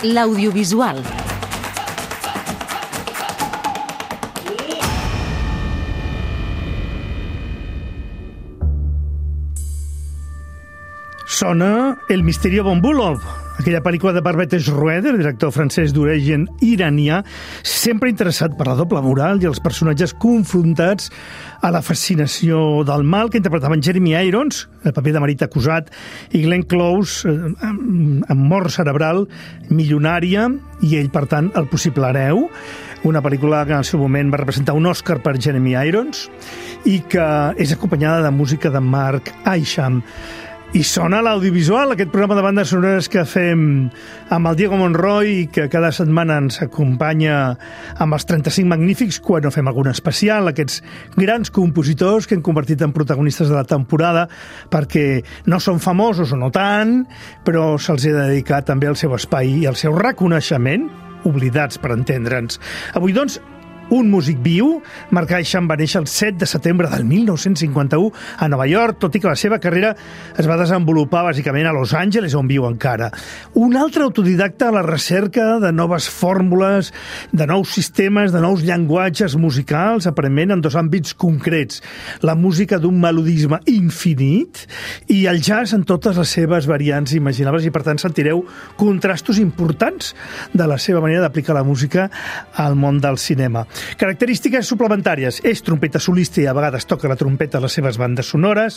l'audiovisual. Sona El misterio von Bülow, aquella pel·lícula de Barbet Schroeder, director francès d'origen iranià, sempre interessat per la doble moral i els personatges confrontats a la fascinació del mal, que interpretaven Jeremy Irons, el paper de marit acusat, i Glenn Close, amb mort cerebral, milionària, i ell, per tant, el possible hereu. Una pel·lícula que en el seu moment va representar un Oscar per Jeremy Irons i que és acompanyada de música de Mark Isham. I sona l'audiovisual, aquest programa de bandes sonores que fem amb el Diego Monroy, que cada setmana ens acompanya amb els 35 magnífics quan no fem algun especial, aquests grans compositors que han convertit en protagonistes de la temporada perquè no són famosos o no tant, però se'ls ha de dedicar també el seu espai i el seu reconeixement, oblidats per entendre'ns. Avui, doncs, un músic viu. Mark Isham va néixer el 7 de setembre del 1951 a Nova York, tot i que la seva carrera es va desenvolupar bàsicament a Los Angeles, on viu encara. Un altre autodidacta a la recerca de noves fórmules, de nous sistemes, de nous llenguatges musicals, aparentment en dos àmbits concrets. La música d'un melodisme infinit i el jazz en totes les seves variants imaginables, i per tant sentireu contrastos importants de la seva manera d'aplicar la música al món del cinema. Característiques suplementàries. És trompeta solista i a vegades toca la trompeta a les seves bandes sonores.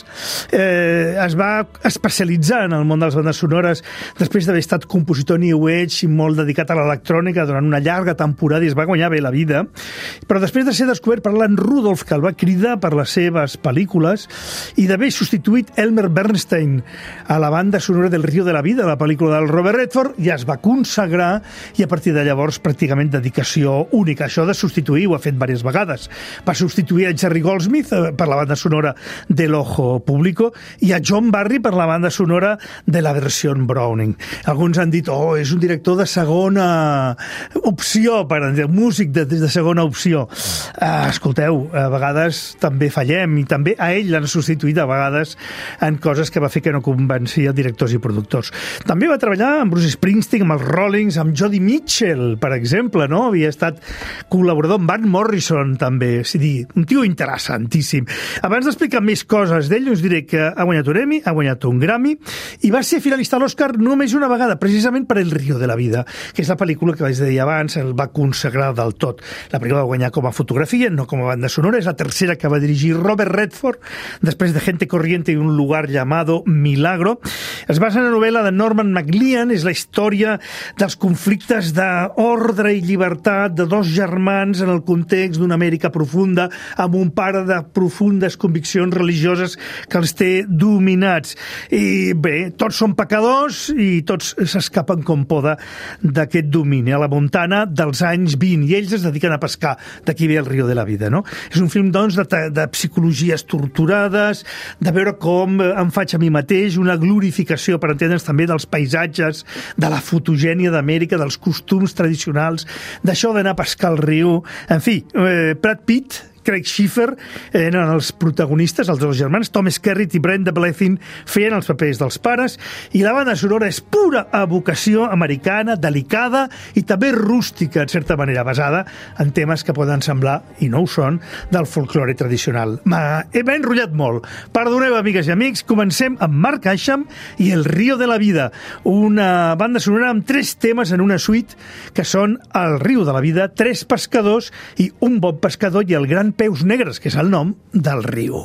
Es va especialitzar en el món de les bandes sonores després d'haver estat compositor New Age i molt dedicat a l'electrònica durant una llarga temporada i es va guanyar bé la vida. Però després de ser descobert per Alan Rudolph, que el va cridar per les seves pel·lícules, i d'haver substituït Elmer Bernstein a la banda sonora del Río de la Vida, la pel·lícula del Robert Redford, ja es va consagrar i a partir de llavors pràcticament dedicació única. Això de substituir ho ha fet diverses vegades. Va substituir a Jerry Goldsmith per la banda sonora de l'Ojo Público i a John Barry per la banda sonora de la versió Browning. Alguns han dit, és un director de segona opció, músic de segona opció. Escolteu, a vegades també fallem i també a ell l'han substituït a vegades en coses que va fer que no convencia directors i productors. També va treballar amb Bruce Springsteen, amb els Rollings, amb Jody Mitchell, per exemple, no? Havia estat col·laborador amb Van Morrison, també. És a dir, un tio interessantíssim. Abans d'explicar més coses d'ell, us diré que ha guanyat un Emmy, ha guanyat un Grammy, i va ser finalista a l'Oscar només una vegada, precisament per El Río de la Vida, que és la pel·lícula que vaig dir abans, el va consagrar del tot. La pel·lícula va guanyar com a fotografia, no com a banda sonora, és la tercera que va dirigir Robert Redford, després de Gente Corriente y un lugar llamado Milagro. Es basa en la novel·la de Norman McLean, és la història dels conflictes d'ordre i llibertat de dos germans en el context d'una Amèrica profunda, amb un pare de profundes conviccions religioses que els té dominats. I bé, tots són pecadors i tots s'escapen com poda d'aquest domini a la Montana dels anys 20, i ells es dediquen a pescar. D'aquí ve El Río de la Vida, no? És un film, doncs, de psicologies torturades, de veure com em faig a mi mateix, una glorificació, per entendre'ns, també dels paisatges, de la fotogènia d'Amèrica, dels costums tradicionals, d'això d'anar a pescar al riu. En fi, Brad Pitt, Craig Schiffer eren els protagonistes, els dos germans. Tom Skerritt i Brenda Blethyn feien els papers dels pares, i la banda sonora és pura evocació americana, delicada i també rústica, en certa manera, basada en temes que poden semblar, i no ho són, del folklore tradicional. M'ha enrotllat molt. Perdoneu, amigues i amics, comencem amb Mark Isham i El Río de la Vida, una banda sonora amb 3 temes en una suite que són El Río de la Vida, 3 pescadors i un bon pescador i el gran Peus Negres, que és el nom del riu.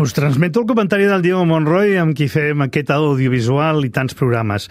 Us transmeto el comentari del Diego Monroy amb qui fem aquest audiovisual i tants programes.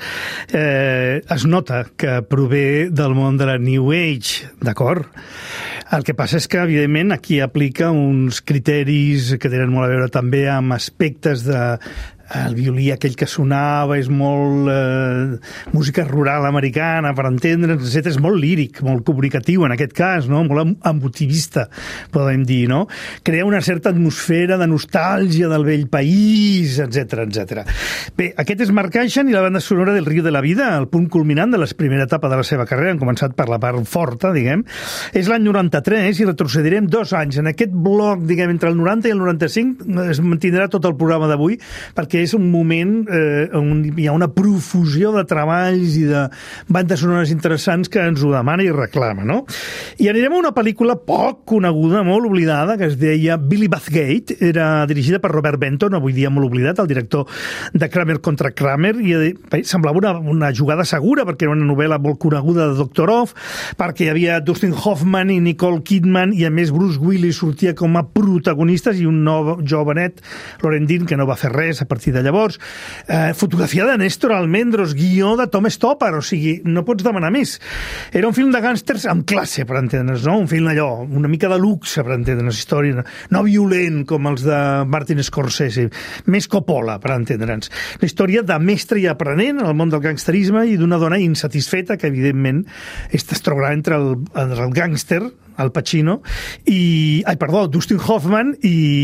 Es nota que prové del món de la New Age, d'acord? El que passa és que, evidentment, aquí aplica uns criteris que tenen molt a veure també amb aspectes de el violí aquell que sonava és molt música rural americana, per entendre'ns, etc. És molt líric, molt comunicatiu en aquest cas, no? Molt emotivista, podem dir, no? Crea una certa atmosfera de nostàlgia del vell país, etc etc. Bé, aquest és Mark Isham i la banda sonora del Río de la Vida, el punt culminant de la primera etapa de la seva carrera. Han començat per la part forta, diguem. És l'any 93 i retrocedirem 2 anys. En aquest bloc, diguem, entre el 90 i el 95 es mantindrà tot el programa d'avui, perquè és un moment on hi ha una profusió de treballs i de bandes sonores interessants que ens ho demana i reclama, no? I anirem a una pel·lícula poc coneguda, molt oblidada, que es deia Billy Bathgate. Era dirigida per Robert Benton, avui dia molt oblidat, el director de Kramer contra Kramer, i semblava una jugada segura, perquè era una novel·la molt coneguda de Dr. Off, perquè hi havia Dustin Hoffman i Nicole Kidman, i a més Bruce Willis sortia com a protagonistes, i un nou jovenet, Loren Dean, que no va fer res a partir de llavors. Fotografia de Néstor Almendros, guió de Tom Stoppard, o sigui, no pots demanar més. Era un film de gàngsters amb classe, per entendre's, no? Un film allò, una mica de luxe, per entendre's, història no violent com els de Martin Scorsese, més Coppola, per entendre'ns. Una història de mestre i aprenent en el món del gangsterisme i d'una dona insatisfeta que, evidentment, es trobarà entre el gàngster, Al Pacino, Dustin Hoffman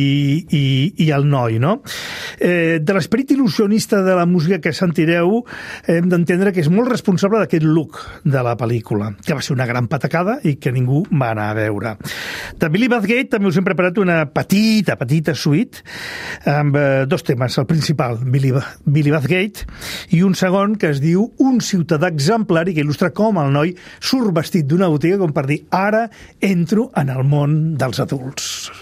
i el noi, no? De l'esperit il·lusionista de la música que sentireu, hem d'entendre que és molt responsable d'aquest look de la pel·lícula, que va ser una gran patacada i que ningú va anar a veure. De Billy Bathgate també us hem preparat una petita suite amb 2 temes. El principal, Billy Bathgate, i un segon que es diu Un ciutadà exemplar i que il·lustra com el noi surt vestit d'una botiga com per dir ara entro en el món dels adults.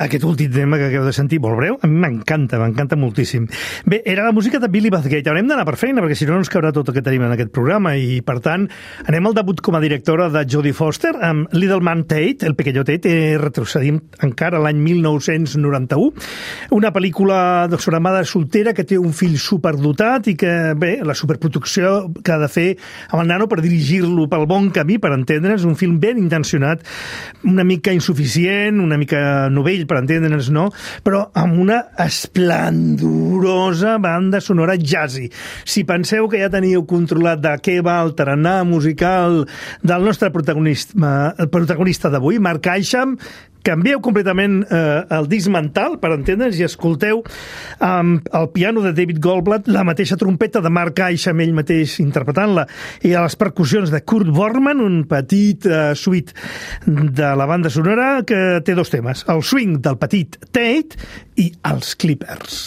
Aquest últim tema que acabeu de sentir, molt breu, a mi m'encanta moltíssim. Bé, era la música de Billy Bathgate. Haurem d'anar per feina, perquè si no ens cabrà tot el que tenim en aquest programa, i per tant anem al debut com a directora de Jodie Foster amb Little Man Tate, el pequeño Tate, retrocedim encara a l'any 1991, una pel·lícula sobre mare soltera que té un fill superdotat i que, bé, la superproducció que ha de fer amb el nano per dirigir-lo pel bon camí, per entendre's, un film ben intencionat, una mica insuficient, una mica novell, per entendre'ns, no? Però amb una esplendorosa banda sonora jazzy. Si penseu que ja teníeu controlat de què va el tarannà musical del nostre protagonista d'avui, Mark Isham, canvieu completament el disc mental, per entendre'ns, i escolteu el piano de David Goldblatt, la mateixa trompeta de Mark Isham, ell mateix interpretant-la, i a les percussions de Kurt Bormann, un petit suite de la banda sonora que té dos temes, el swing del petit Tate i els Clippers.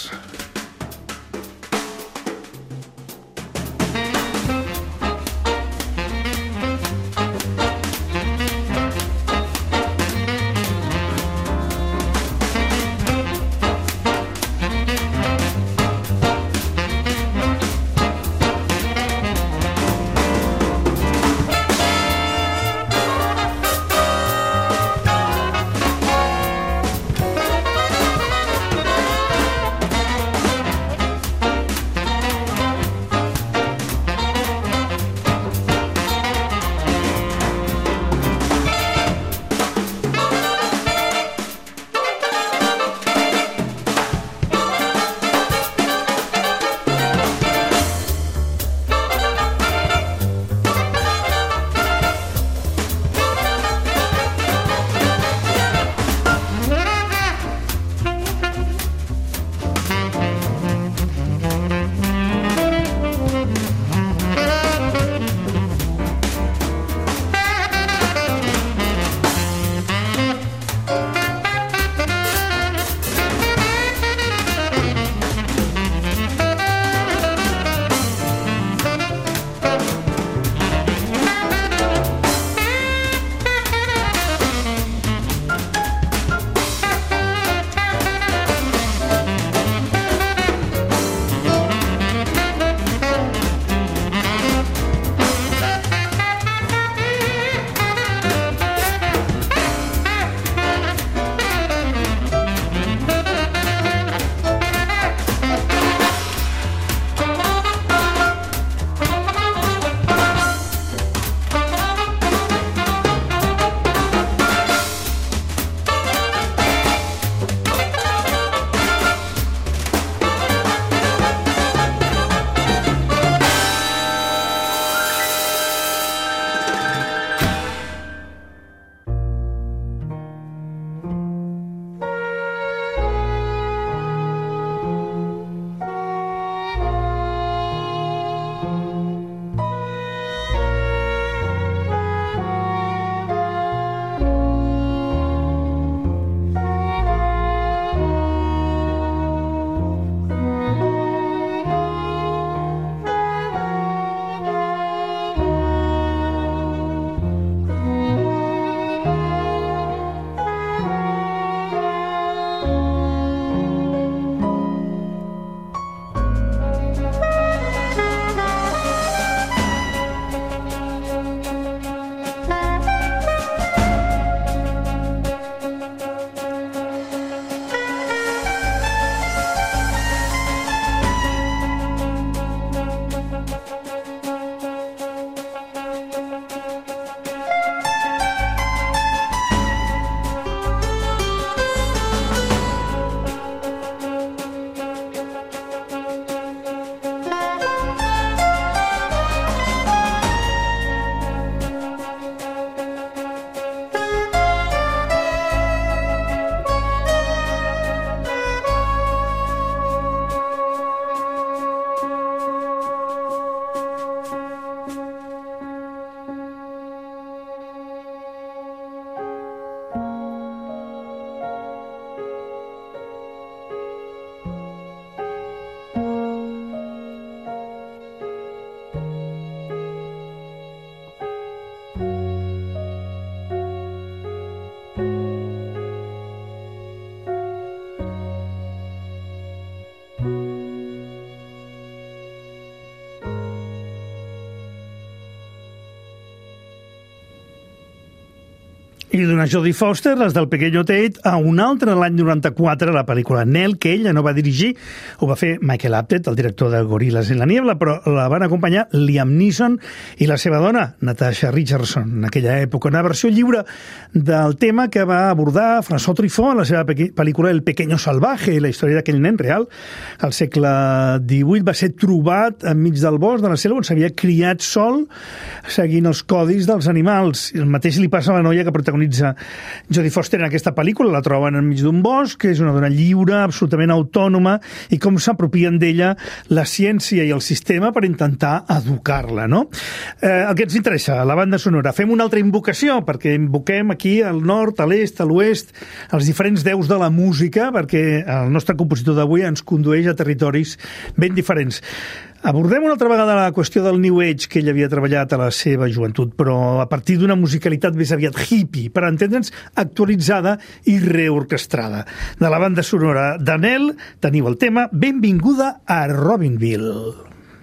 I d'una Jodie Foster, les del Pequeño Tate, a un altre l'any 94, la pel·lícula Nell, que ella no va dirigir, ho va fer Michael Apted, el director de Gorillas en la Niebla, però la van acompanyar Liam Neeson i la seva dona, Natasha Richardson, en aquella època. Una versió lliure del tema que va abordar François Truffaut en la seva pel·lícula El Pequeño Salvaje, la història d'aquell nen real. Al segle XVIII va ser trobat enmig del bosc de la selva on s'havia criat sol seguint els codis dels animals. El mateix li passa a la noia que protagonitza Jodie Foster en aquesta pel·lícula. La troben enmig d'un bosc, que és una dona lliure, absolutament autònoma, i com s'apropien d'ella la ciència i el sistema per intentar educar-la, no? El que ens interessa, la banda sonora. Fem una altra invocació, perquè invoquem aquí al nord, a l'est, a l'oest, els diferents déus de la música, perquè el nostre compositor d'avui ens condueix a territoris ben diferents. Abordem una altra vegada la qüestió del New Age que ell havia treballat a la seva joventut, però a partir d'una musicalitat més aviat hippie, per entendre'ns actualitzada i reorquestrada. De la banda sonora d'Anel teniu el tema Benvinguda a Robinville.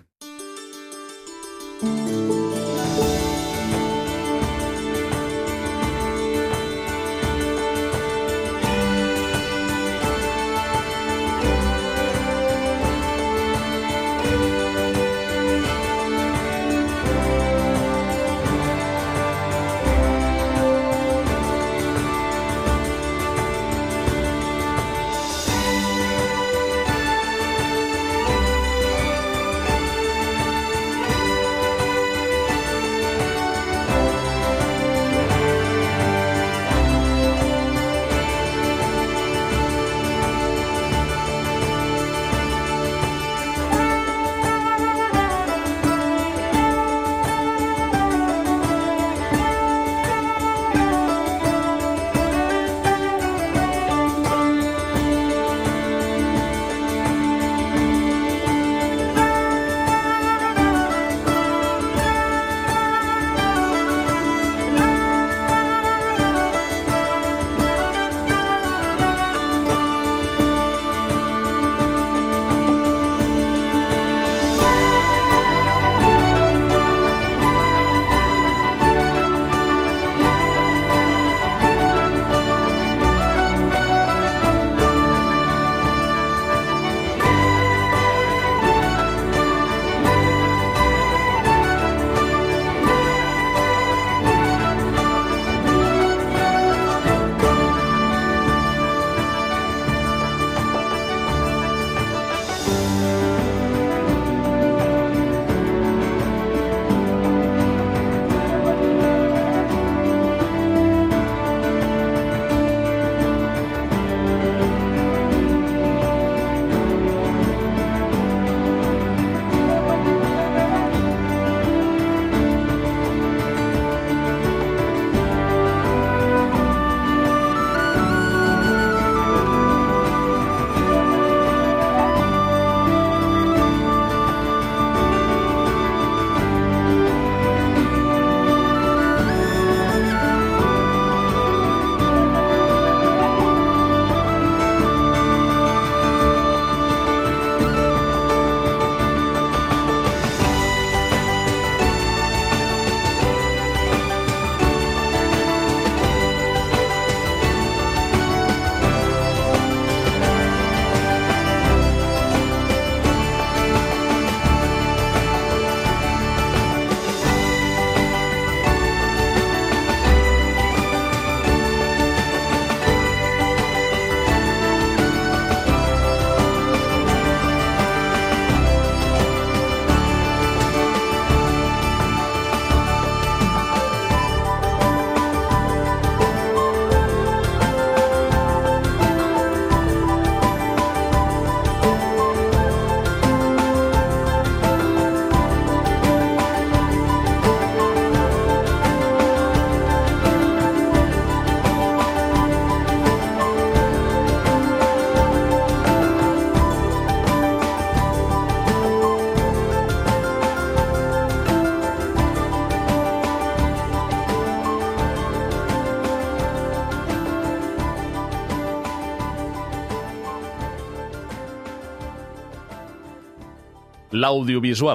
l'audiovisual.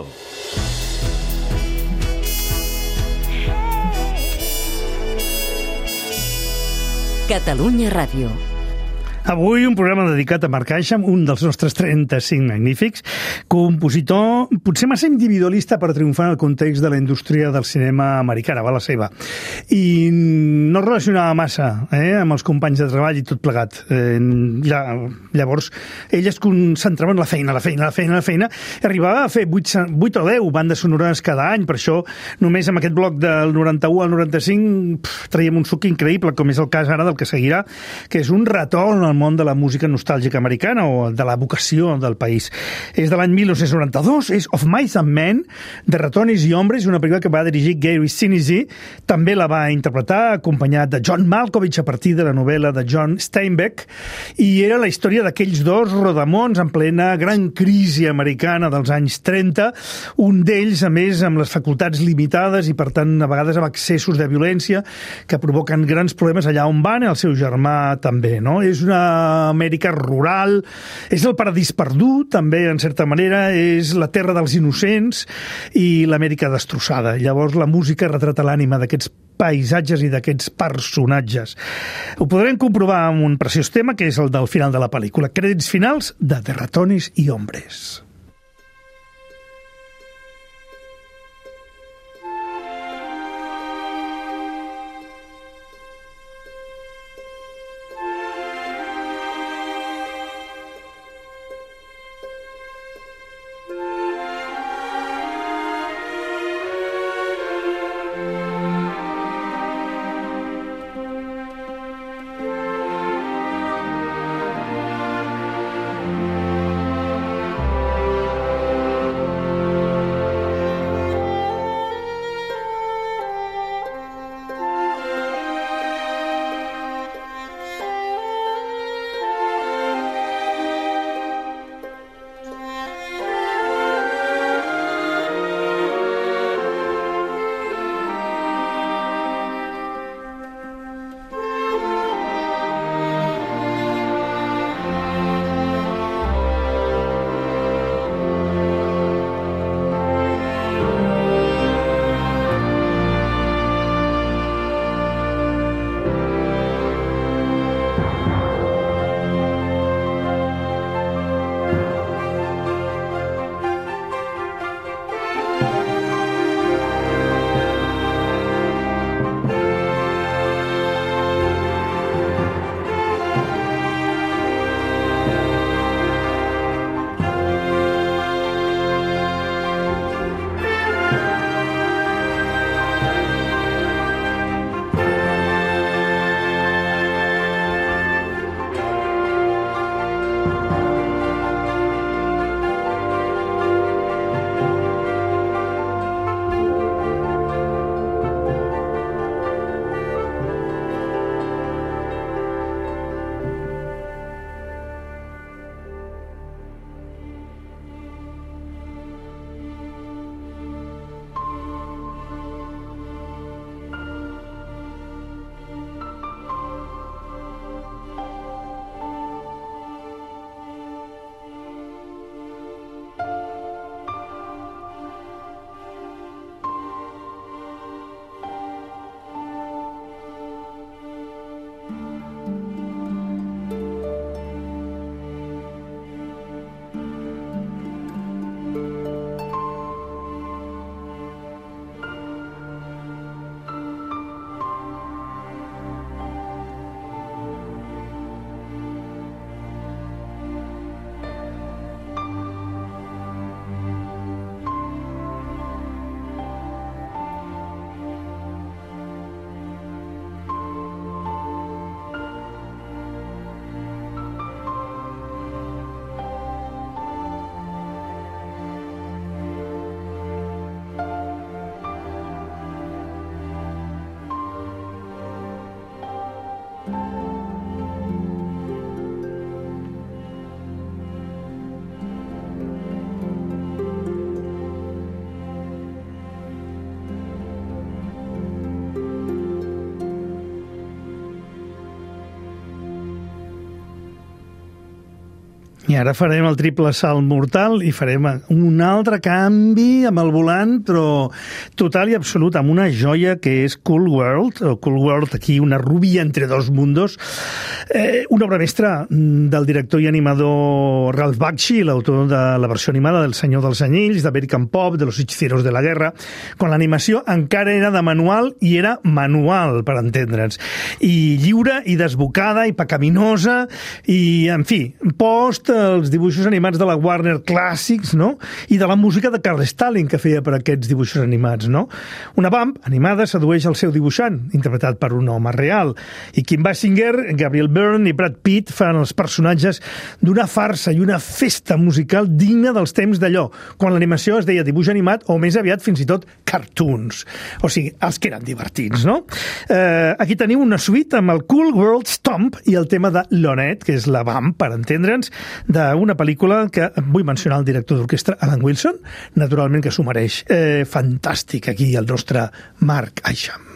Catalunya Ràdio. Avui un programa dedicat a Marc Isham, un dels nostres 35 magnífics, compositor, potser massa individualista per triomfar en el context de la indústria del cinema americana, va la seva. I no es relacionava massa amb els companys de treball i tot plegat. Llavors, ell es concentrava en la feina, i arribava a fer 8 o 10 bandes sonores cada any. Per això, només amb aquest bloc del 91 al 95 traiem un suc increïble, com és el cas ara del que seguirà, que és un retorn al món de la música nostàlgica americana o de la vocació del país. És de l'any 1992, és Of Mice and Men, de Ratones i Hombres, una pel·lícula que va dirigir Gary Sinise. També la va interpretar acompanyat de John Malkovich a partir de la novel·la de John Steinbeck, i era la història d'aquells dos rodamons en plena gran crisi americana dels anys 30, un d'ells, a més, amb les facultats limitades i, per tant, a vegades amb excessos de violència que provoquen grans problemes allà on van, i el seu germà també, no? És una Amèrica rural, és el paradís perdut, també, en certa manera, és la terra dels innocents i l'Amèrica destrossada. Llavors, la música retrata l'ànima d'aquests paisatges i d'aquests personatges. Ho podrem comprovar amb un preciós tema, que és el del final de la pel·lícula. Crèdits finals de Ratones i Hombres. I ara farem el triple salt mortal i farem un altre canvi amb el volant, però total i absolut, amb una joia que és Cool World, o Cool World, aquí una rubia entre dos mundos, una obra mestra del director i animador Ralph Bakshi, l'autor de la versió animada del Senyor dels Anells, d'American Pop, de Los Hechiceros de la Guerra, quan l'animació encara era de manual i era manual, per entendre'ns, i lliure i desbocada i pecaminosa i, en fi, post els dibuixos animats de la Warner clàssics, no? I de la música de Carl Stalling que feia per aquests dibuixos animats, no? Una vamp animada sedueix el seu dibuixant, interpretat per un home real, i Kim Basinger, Gabriel Byrne i Brad Pitt fan els personatges d'una farsa i una festa musical digna dels temps d'allò, quan l'animació es deia dibuix animat o més aviat fins i tot cartoons, o sigui, els que eren divertits, no? Aquí teniu una suite amb el Cool World Stomp i el tema de Lonette, que és la vamp, per entendre'ns, d'una pel·lícula que vull mencionar el director d'orquestra Alan Wilson, naturalment que s'ho mereix. Fantàstic, aquí el nostre Mark Isham.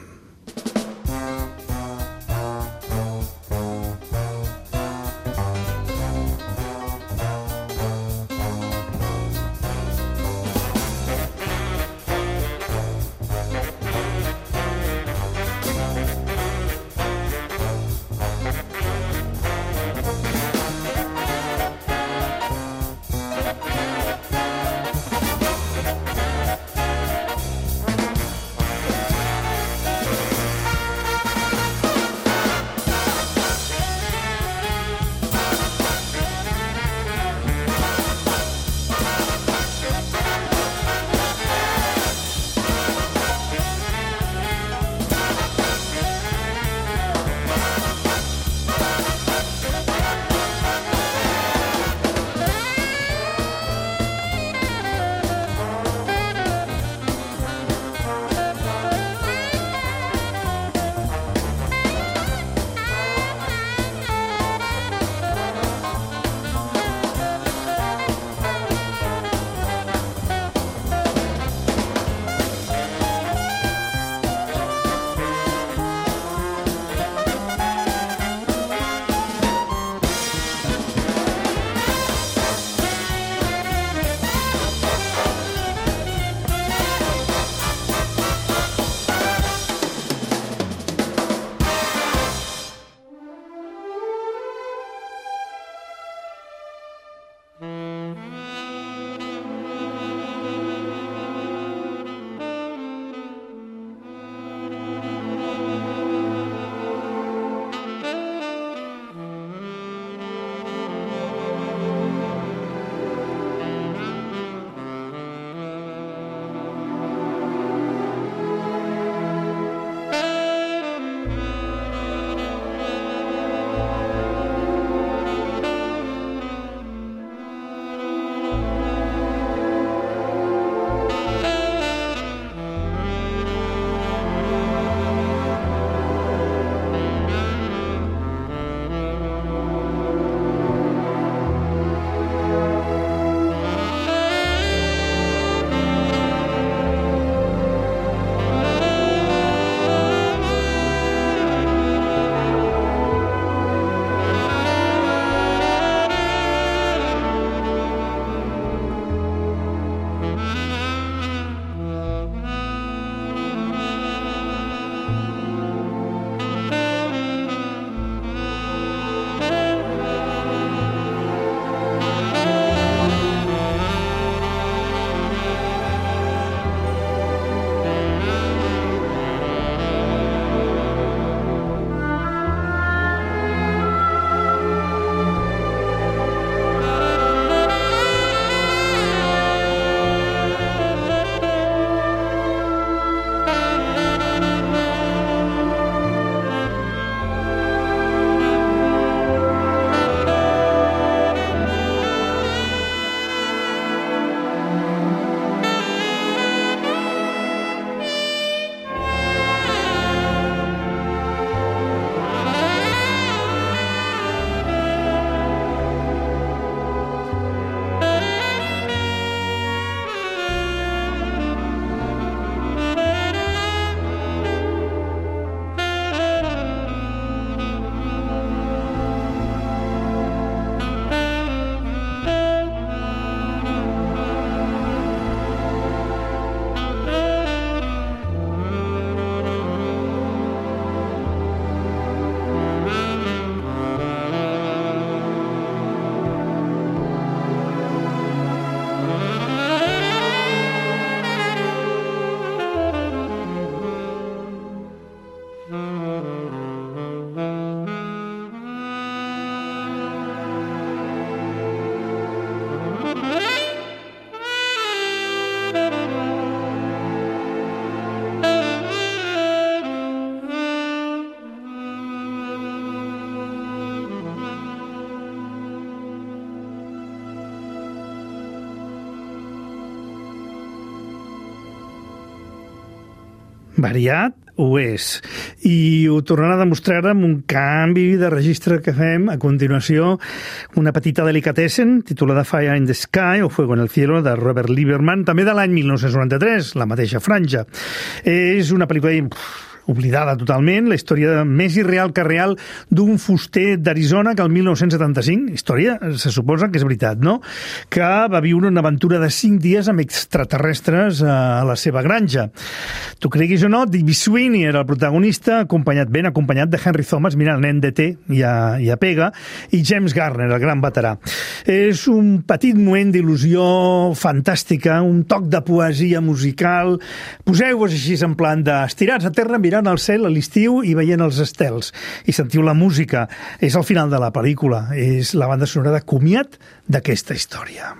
Variat ho és. I ho tornarà a demostrar amb un canvi de registre que fem a continuació, una petita delicatessen titulada Fire in the Sky o Fuego en el Cielo de Robert Lieberman, també de l'any 1993, la mateixa franja. És una pel·lícula oblidada totalment, la història més irreal que real d'un fuster d'Arizona que el 1975, història se suposa que és veritat, no? Que va viure una aventura de 5 dies amb extraterrestres a la seva granja. Tu creguis o no, David Sweeney era el protagonista, ben acompanyat de Henry Thomas, mira, el nen de T ja pega, i James Garner, el gran veterà. És un petit moment d'il·lusió fantàstica, un toc de poesia musical. Poseu-vos així en plan d'estirats a terra, mirant al cel a l'estiu i veient els estels. I sentiu la música. És el final de la pel·lícula. És la banda sonora de comiat d'aquesta història.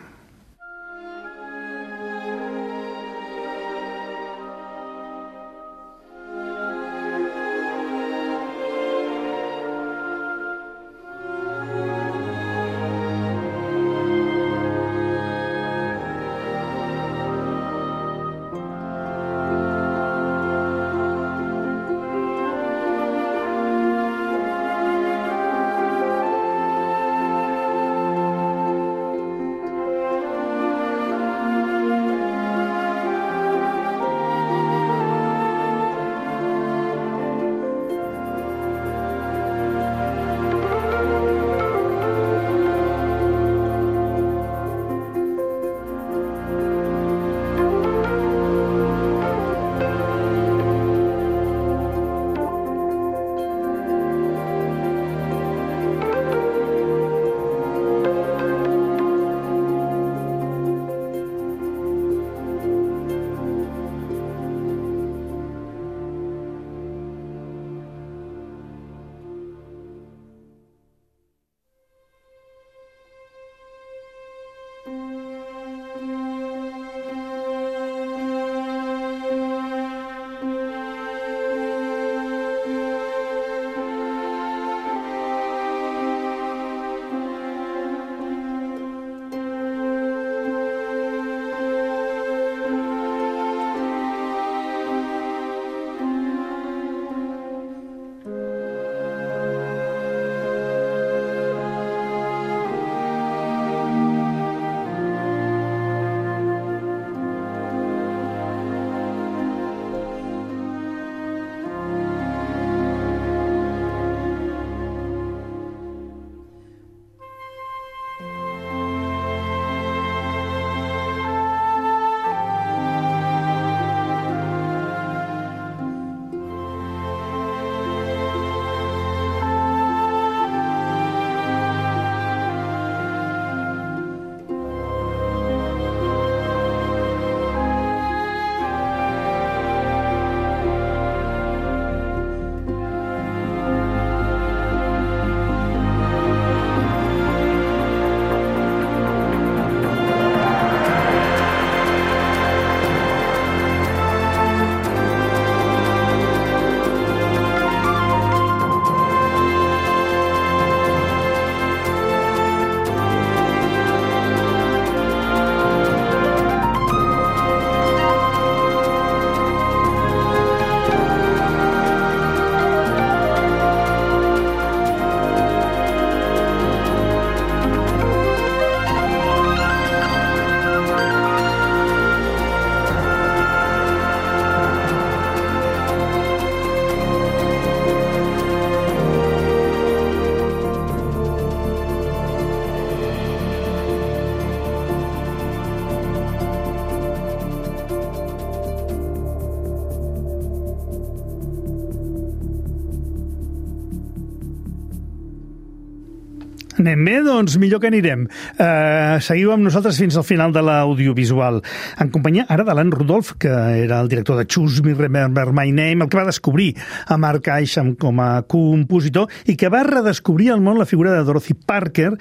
Anem bé? Doncs millor que anirem. Seguiu amb nosaltres fins al final de l'audiovisual. En companyia ara d'Alan Rudolph, que era el director de Choose Me, Remember My Name, el que va descobrir a Mark Isham com a compositor i que va redescobrir al món la figura de Dorothy Parker,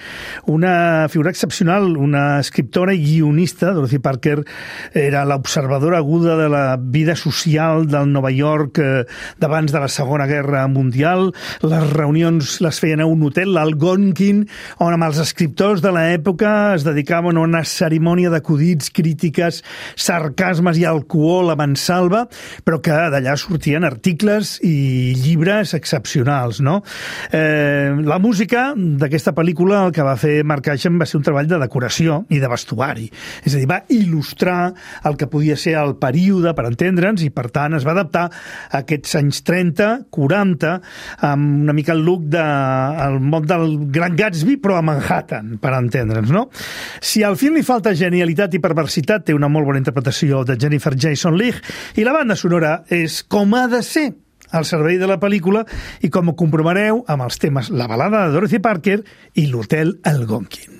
una figura excepcional, una escriptora i guionista. Dorothy Parker era l'observadora aguda de la vida social del Nova York d'abans de la Segona Guerra Mundial. Les reunions les feien a un hotel, l'Algonquin, on amb els escriptors de l'època es dedicaven a una cerimònia d'acudits, crítiques, sarcasmes i alcohol a mansalva, però que d'allà sortien articles i llibres excepcionals, no? La música d'aquesta pel·lícula, el que va fer Mark Isham va ser un treball de decoració i de vestuari. És a dir, va il·lustrar el que podia ser el període, per entendre'ns, i per tant es va adaptar a aquests anys 30, 40, amb una mica el look del món del Gran Gatsby, però a Manhattan, per entendre'ns, no? Si al film li falta genialitat i perversitat, té una molt bona interpretació de Jennifer Jason Leigh, i la banda sonora és com ha de ser al servei de la pel·lícula, i com ho comprovareu amb els temes La balada de Dorothy Parker i l'Hotel Algonquin.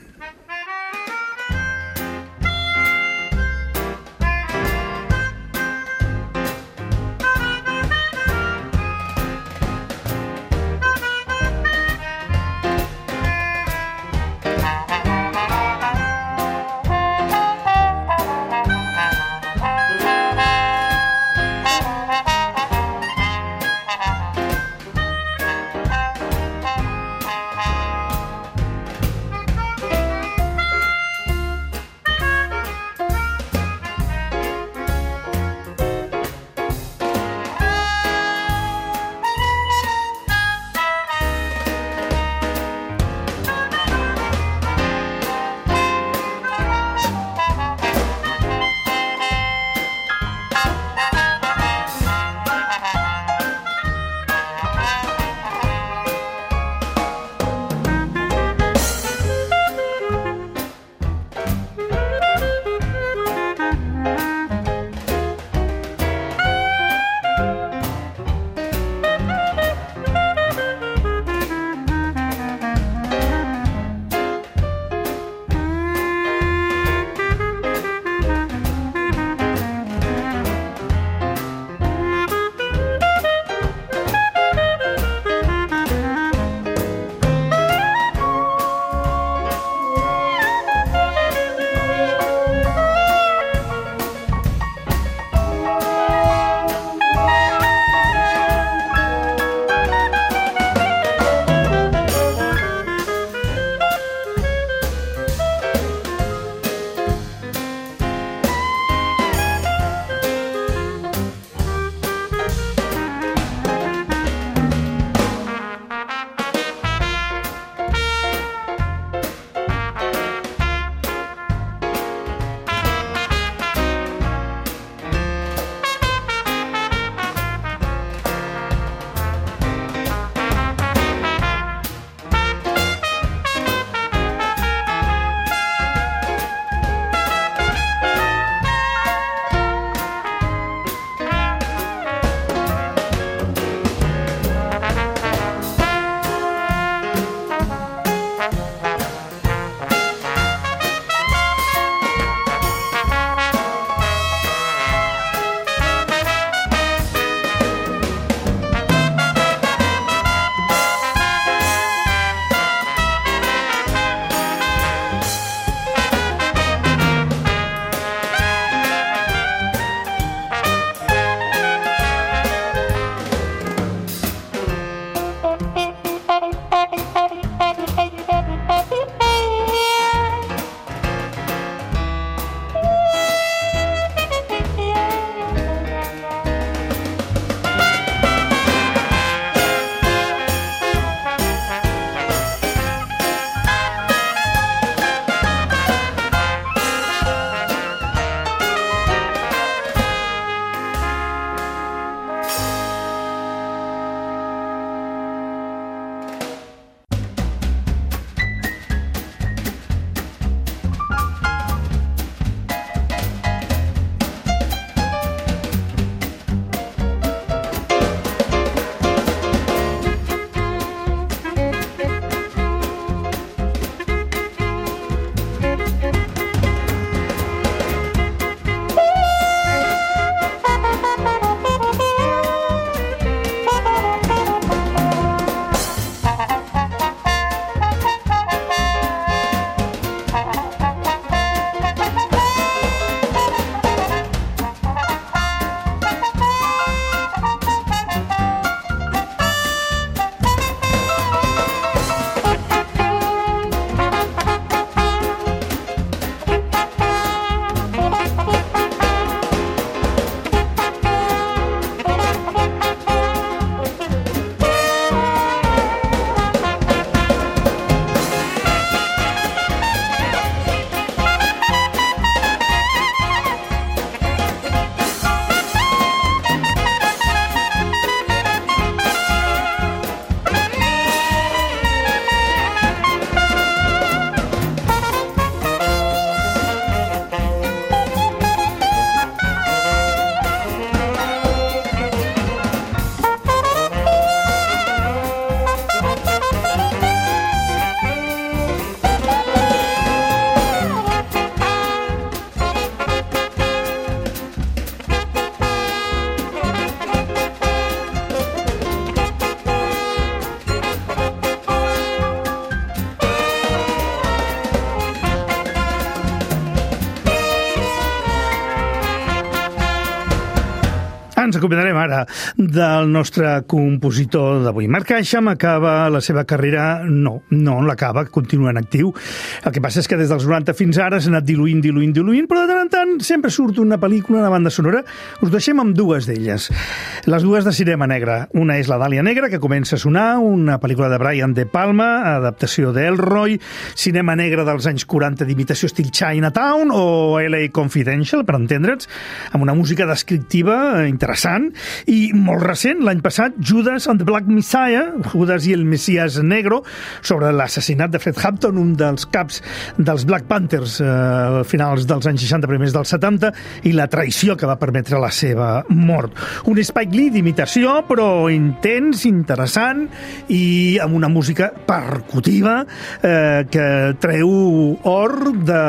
ens acomiadarem ara del nostre compositor d'avui. Mark Isham acaba la seva carrera... No l'acaba, continua en actiu. El que passa és que des dels 90 fins ara s'ha anat diluint, però de tant en tant sempre surt una pel·lícula, una banda sonora. Us deixem amb dues d'elles. Les dues de cinema negre. Una és La Dàlia Negra, que comença a sonar, una pel·lícula de Brian De Palma, adaptació d'Elroy, cinema negre dels anys 40 d'imitació estil Chinatown o LA Confidential, per entendre'ns, amb una música descriptiva interessant, i molt recent, l'any passat, Judas and the Black Messiah, Judas i el Messias Negro, sobre l'assassinat de Fred Hampton, un dels caps dels Black Panthers a finals dels anys 60, primers dels 70, i la traïció que va permetre la seva mort. Un Spike Lee d'imitació, però intens, interessant, i amb una música percutiva que treu or de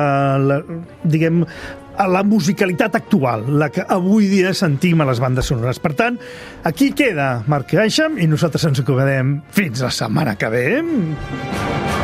la musicalitat actual, la que avui dia sentim a les bandes sonores. Per tant, aquí queda Mark Isham i nosaltres ens acomiadem fins la setmana que ve.